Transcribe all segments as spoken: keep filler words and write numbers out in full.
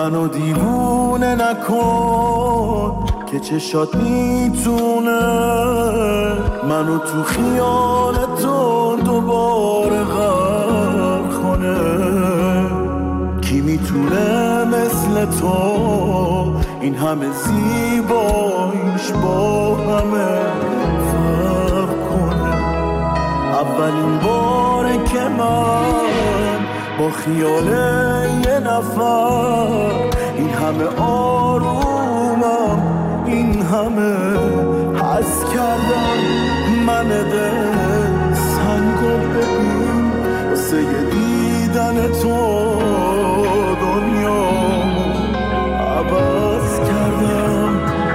منو دیوونه نکن که چشات میتونه منو تو خیال تو دوباره غرق کنه. کی میتونه مثل تو این همه زیباییش با همه فرق کنه. اولین باره که من با خیال یه نفر این همه آرومم این همه حس کردم. من دل سنگو ببین واسه دیدن تو دنیا عوض کردم.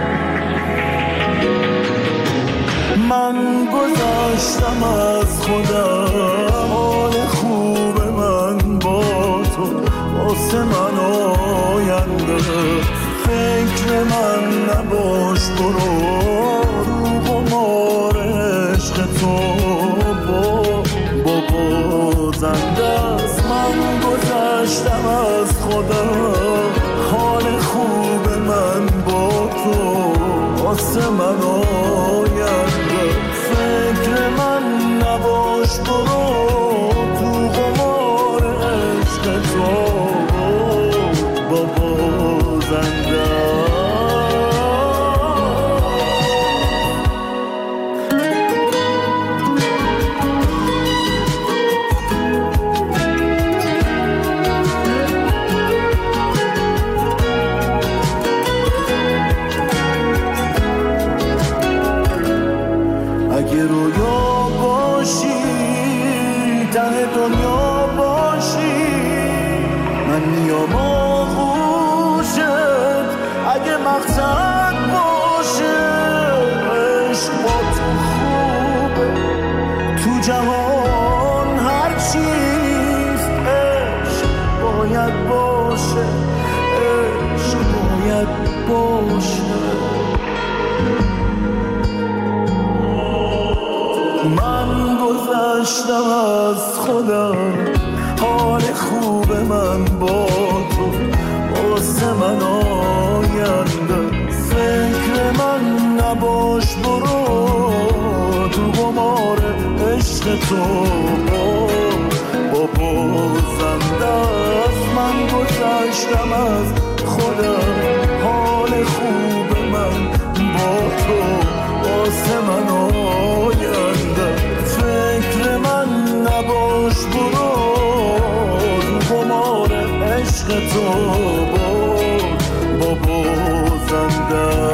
من گذاشتم از خودم حال خوب من با تو واسه من آینده. فکر من نباش برو رو قمار عشق تو با بابا زنده است. من گذاشتم از خودم حال خوب من با تو واسه من آینده. فکر من نباش برو تو قمار عشق تو بابا زنده. اگه رویا باشی ته دنیا باشی من میام آغوشت. اگه مقصد باشه عشق با تو خوبه تو جهان هر چیز عشق باید باشه. عشق باید باشه. من گذشتم از خودم حال خوب من با تو واسه من آینده. فکر من نباش برو تو قمار عشق تو بابا زنده است. من گذشتم از خودم حال خوب من با تو واسه من آینده. فکر من نباش برو تو قمار عشق تو بابا زنده.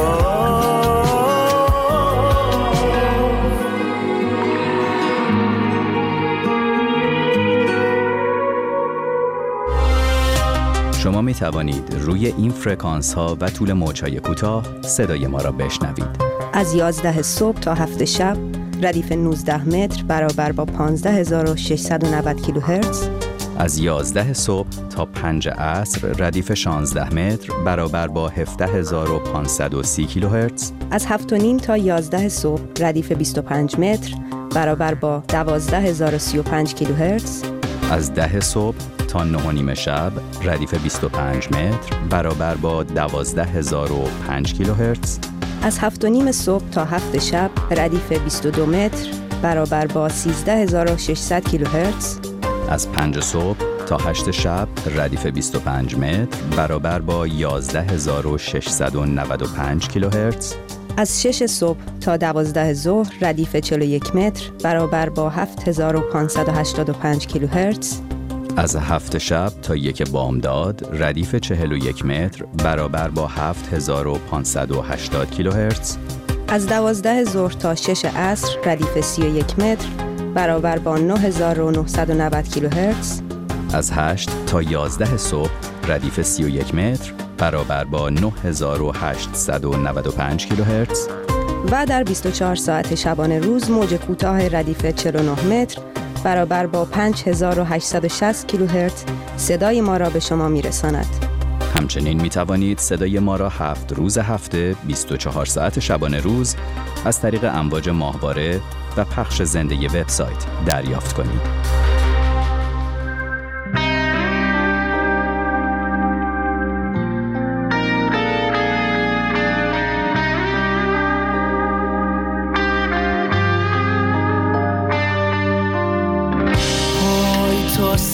شما می توانید روی این فرکانس ها و طول موج‌های کوتاه صدای ما را بشنوید. از یازده صبح تا هفت شب ردیف نوزده متر برابر با پانزده هزار و ششصد و نود کیلوهرتز. از یازده صبح تا پنج عصر ردیف شانزده متر برابر با هفده هزار و پانصد و سی کیلوهرتز. از هفت و نیم تا یازده صبح ردیف بیست و پنج متر برابر با دوازده هزار و سی و پنج کیلوهرتز. از ده صبح تا نه و نیم شب ردیف بیست و پنج متر برابر با دوازده هزار و پنج کیلوهرتز. از هفت و نیم صبح تا هفت شب ردیف بیست و دو متر برابر با سیزده هزار و ششصد کیلوهرتز. از پنج صبح تا هشت شب ردیف بیست و پنج متر برابر با یازده هزار و ششصد و نود و پنج کیلوهرتز. از شش صبح تا دوازده ظهر ردیف چهل و یک متر برابر با هفت هزار و پانصد و هشتاد و پنج کیلوهرتز. از هفت شب تا یک بامداد ردیف چهل و یک متر برابر با هفت هزار و پانصد و هشتاد کیلوهرتز. از دوازده ظهر تا شش عصر ردیف سی و یک متر برابر با نه هزار و نهصد و نود کیلوهرتز. از هشت تا یازده صبح ردیف سی و یک متر برابر با نه هزار و هشتصد و نود و پنج کیلوهرتز. و در بیست و چهار ساعت شبانه روز موج کوتاه ردیف چهل و نه متر برابر با پنج هزار و هشتصد و شصت کیلوهرتز صدای ما را به شما میرساند. همچنین می توانید صدای ما را هفت روز هفته بیست و چهار ساعت شبانه روز از طریق امواج ماهواره و پخش زنده وبسایت دریافت کنید.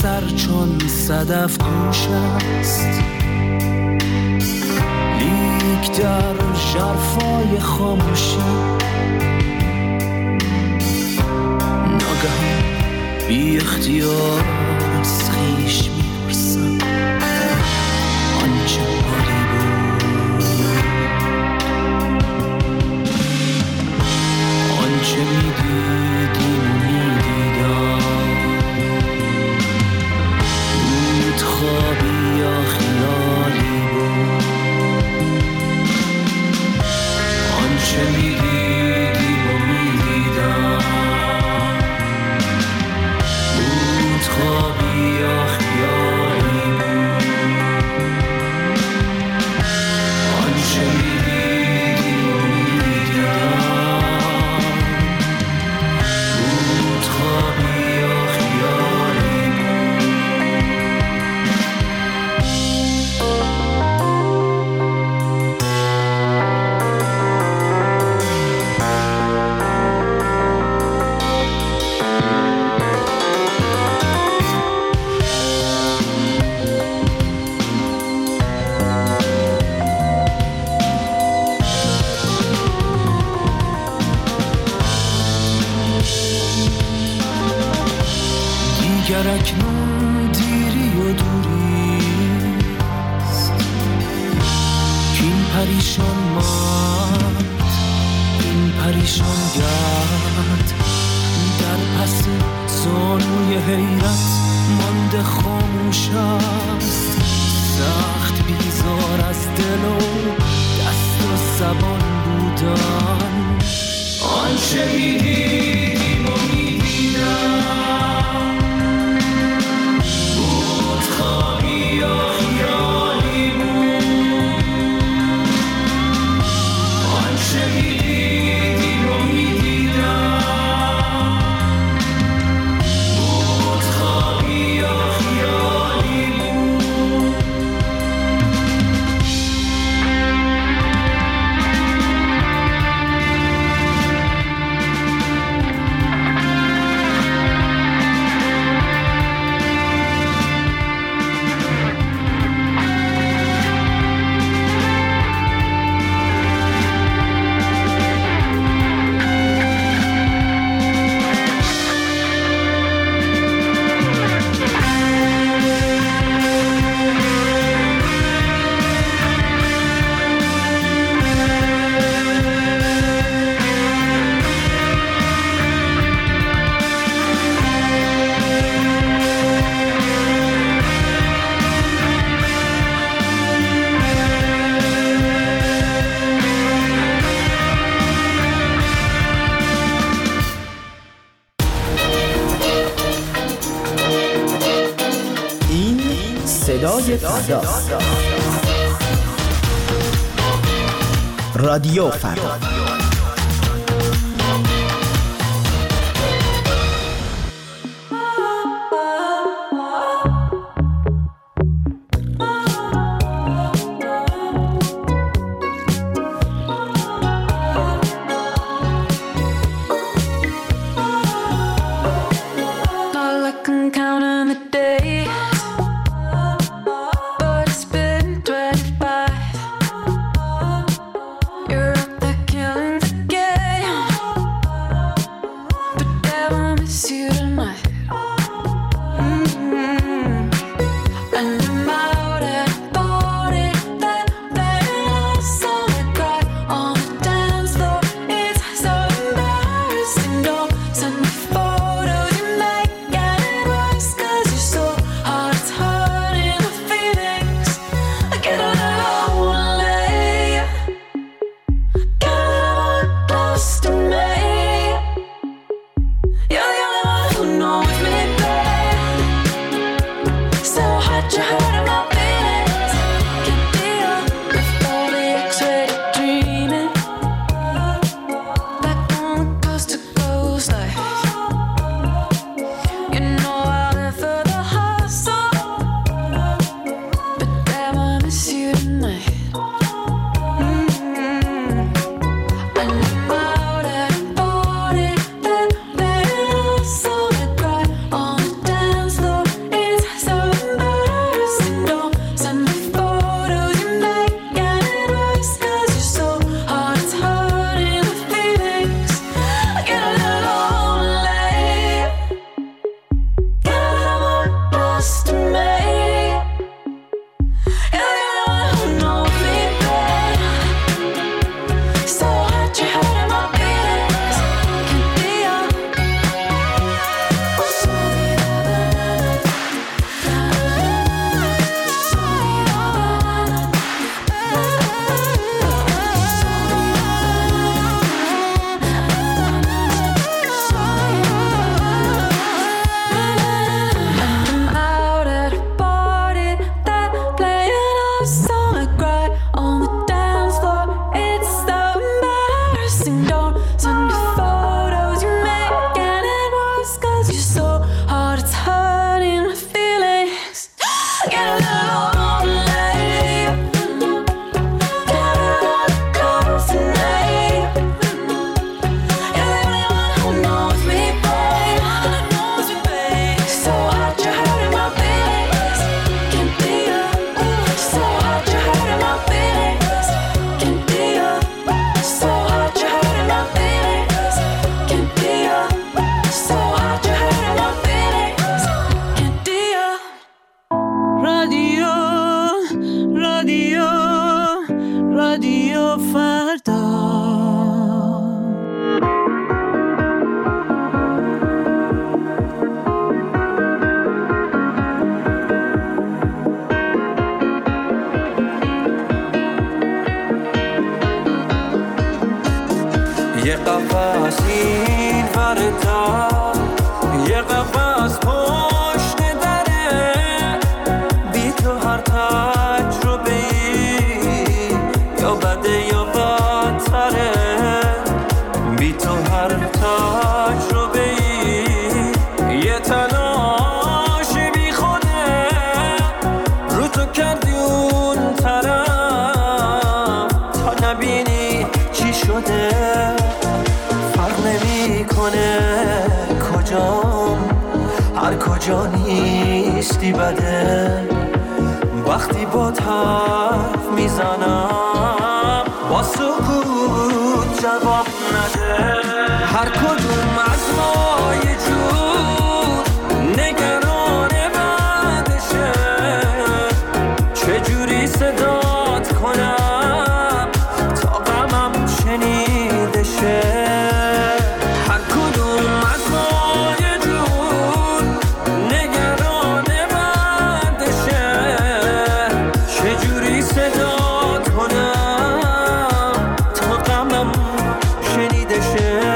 سر چون صدف گوش است، لیک در ژرفای خاموشی ناگهان بی اختیار از خویش میپرسم آنچه حالی بود، آنچه میدیدیم و میدیدم بود خوابی یا خیالی بود، آنچه میدیدیم و میدیدم بود خوابی یا خیالی بود، آنچه میدیدیم و میدیدم بود خوابی یا خیالی بود. دیگر اکنون دیری و دوریست کین پریشان مرد، این پریشان گرد در پس زانوی حیرت مانده خاموش است، سخت بیزار از دل و دست و زبان بودن، آنچه میدیدیم و میدیدم صدای فرداست. رادیو فردا. You're up the کجام هر کجا نیستی بده. وقتی با حرف میزنم با سکوت جواب نده. هر کدوم از ما یه جور نگران بعدشه. چجوری صدات کنم تا غمم شنیده شه. هر کدوم از ما یه جور نگران بعدشه. چجوری صدات کنم تا غمم شنیده شه.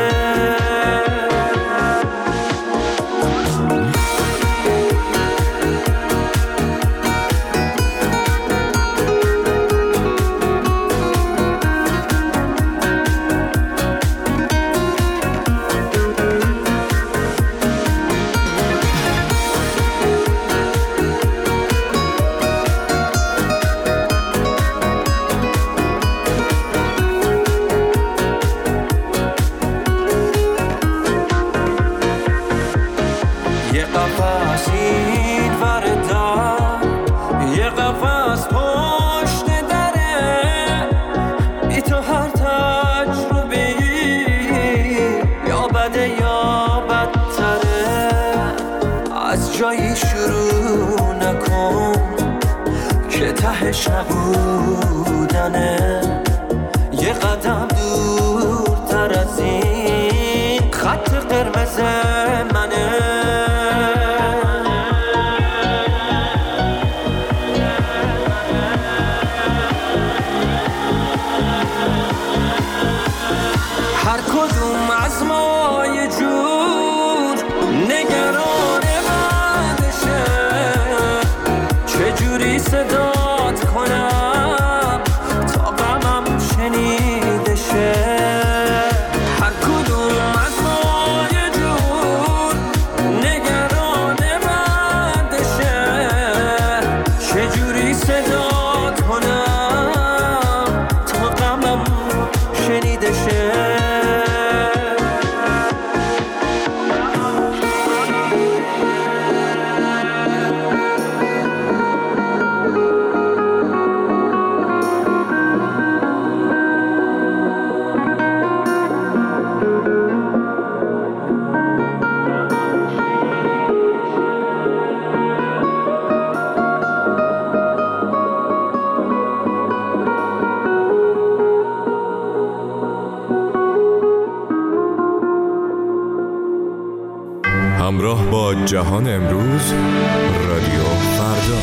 جایی شروع نکن که تهش نبودنه. یه قدم دورتر از این خط قرمز منه. هر کدوم از ما یه جور نگران چجوری صدات کنم تا غمم شنیده شه. هر کدوم از ما یه جور نگران بعدشه. چجوری صدات کنم تا غمم شنیده شه. همراه با جهان امروز، رادیو فردا.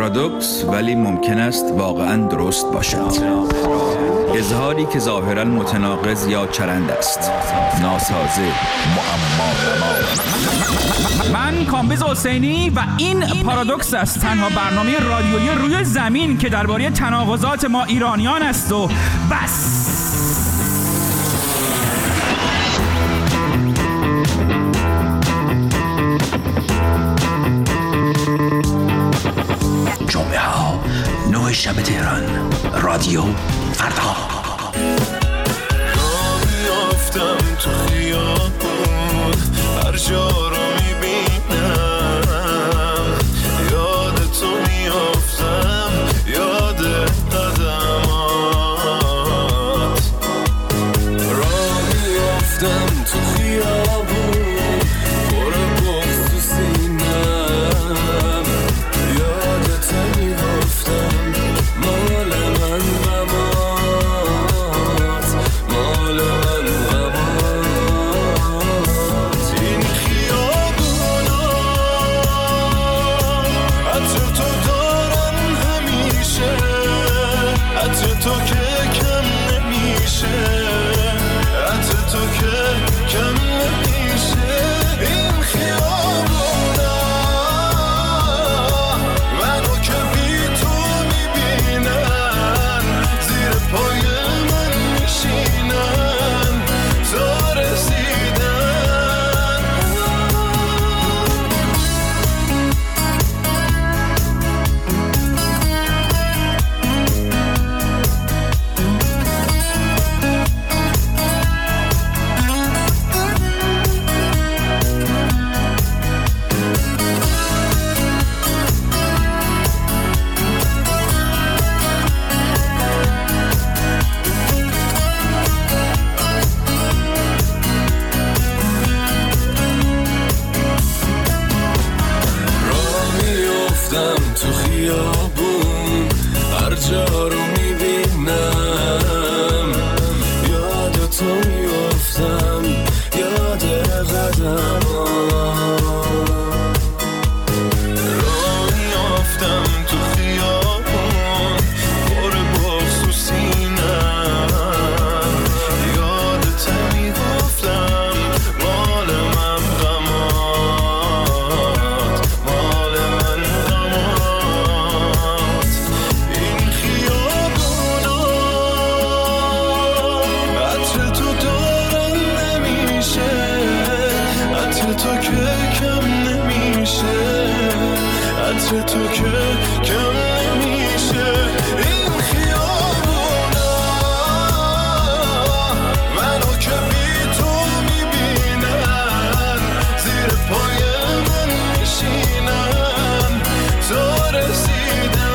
پارادوکس ولی ممکن است واقعاً درست باشد. اظهاری که ظاهراً متناقض یا چرند است. ناسازه، معما. من کامبیز حسینی و این پارادوکس است، تنها برنامه رادیویی روی زمین که درباره تناقضات ما ایرانیان است و بس. جمعه ها نه شب تهران، رادیو فردا. میافتم تو خیابون، هر جا رو میبینم، یاد تو میافتم، یاد قدمات. راه میافتم تو خیابون، پر بغض تو سینم، یاد تو میافتم، مال من غمات، مال من غمات. این خیابونا عطر تو دارن همیشه، عطر تو که کم نمیشه، عطر تو که کم نمیشه. این خیابونا منو که بی تو میبینن، زیر پای من میشینن تا رسیدن. راه میافتم تو خیابون، هر جا رو میبینم، یاد تو میافتم، یاد قدمات. راه میافتم تو خیابون، پر بغض تو سینم، یاد تو میافتم، مال من غمات، مال من غمات. این خیابونا عطر تو دارن نمیشه، عطر تو که کم نمیشه، عطر تو که کم نمیشه. این خیابونا منو که بی تو میبینن، زیر پای من میشینن تا رسیدن.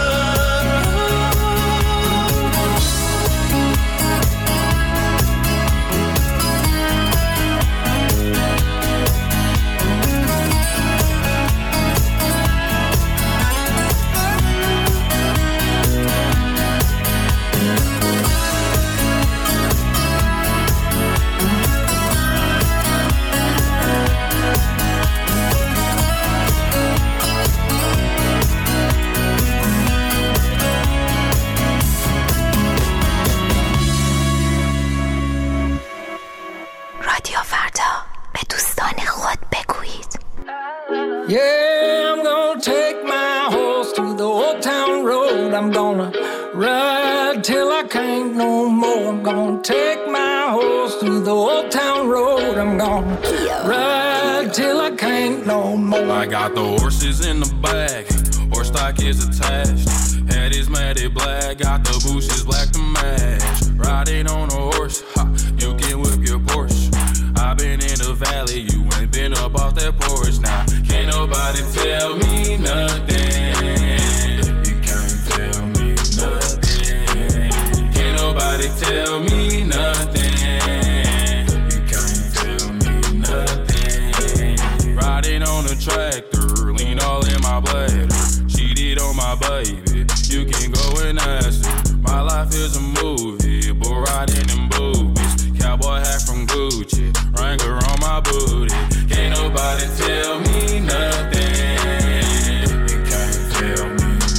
رادیو فردا، به دوستان خود بگویید. Yeah, I'm gonna take my horse to the old town road. I'm gonna ride till I can't no more. I'm gonna take my horse to the old town road. I'm gonna ride till I can't no more. I got the horses in the back, horse stock is attached. Head is matted black, got the bushes black to match. Riding on a horse, ha, you can whip your Porsche. I've been in the valley, you ain't been up off that porch. Now, can't nobody tell me nothing. You can't tell me nothing. Can't nobody tell me nothing. You can't tell me nothing. Riding on a tractor, lean all in my bladder. Cheated on my baby, you can go and ask her. My life is a movie, bull riding in boobies. Cowboy hat from Gucci, Wrangler on my booty. Can't nobody tell me nothing. You can't tell me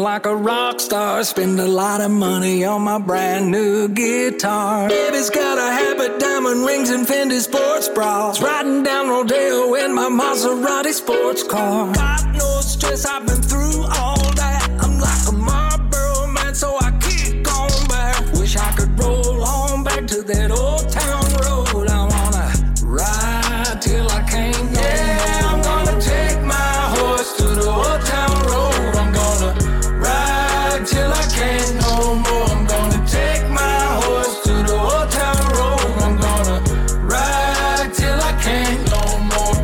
like a rock star. Spend a lot of money on my brand new guitar. Baby's got a habit, diamond rings and Fendi sports bras. Riding down Rodeo in my Maserati sports car. Got no stress, I've been through all that. I'm like a Marlboro man, so I keep going back. Wish I could roll on back to that old town road. I wanna ride till I can't no yeah, I'm gonna take my horse to the old town road. I'm gonna ride till I can't no more. I'm gonna take my horse to the old town road. I'm gonna ride till I can't no more.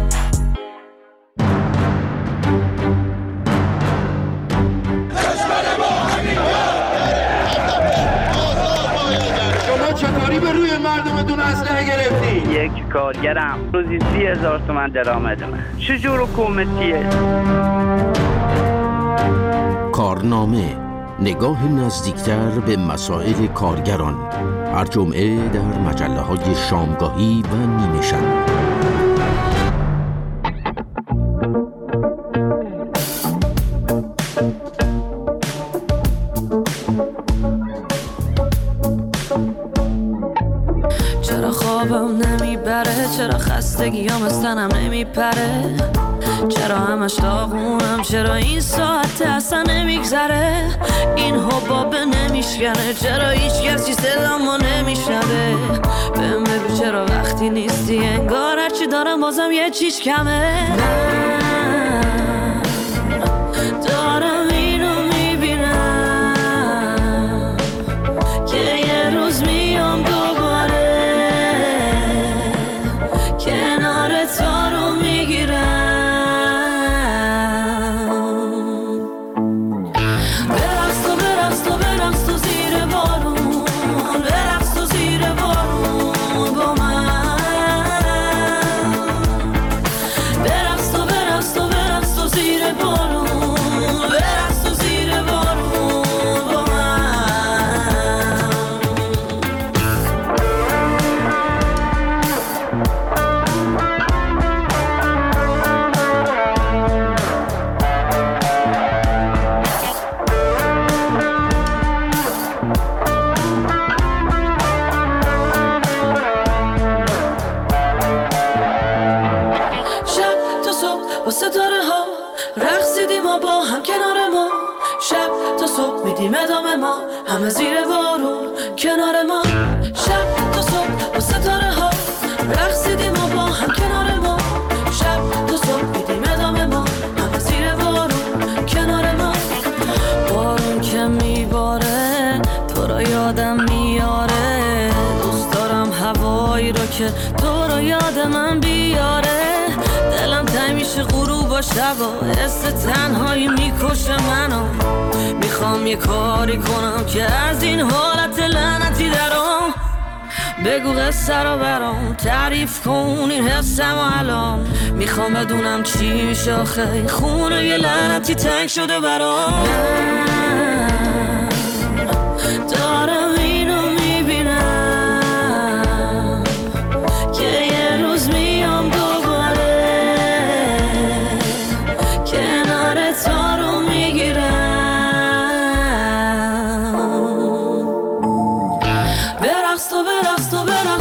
شما چطوری به روی مردمتون اسلحه گرفتی؟ یک کارگرم روزی سی هزار تومن درآمد من. چجور حکومتیه؟ کارنامه، نگاه نزدیکتر به مسائل کارگران، هر جمعه در مجله های شامگاهی و نیمه شب. چرا خوابم نمیبره، چرا خستگیام از تنم نمیپره، چرا همش داغونم، چرا این ساعت اصلا نمیگذره، این حبابه نمیشکنه، چرا هیچ کسی صدامو نمیشنوه، بهم بگو چرا وقتی نیستی انگار هرچی دارم بازم یه چیز کمه. من دارم اینو میبینم که یه روز میام دوباره کنار تو رو میگیرم. ادامه ما همه زیر بارون کنار ما، شب تا صبح با ستاره ها رقصیدیم و با هم کنار ما، شب تا صبح میدیم ادامه ما همه زیر بارون کنار ما. بارون که میباره تو رو یادم میاره، دوست دارم هوایی رو که تو رو یاد من بیاره، دلم تنگ میشه غروب و شبا، حس تنهایی میکشه منو، میخوام یه کاری کنم که از این حالت لعنتی درام، بگو قصه رو برام تعریف کن این حسم و الان، میخوام بدونم چی میشه آخه خونه یه لعنتی تنگ شده برام. دارم اینو میبینم که یه روز میام دوباره کنار تو رو میگیرم. برقص تو برقص تو برقص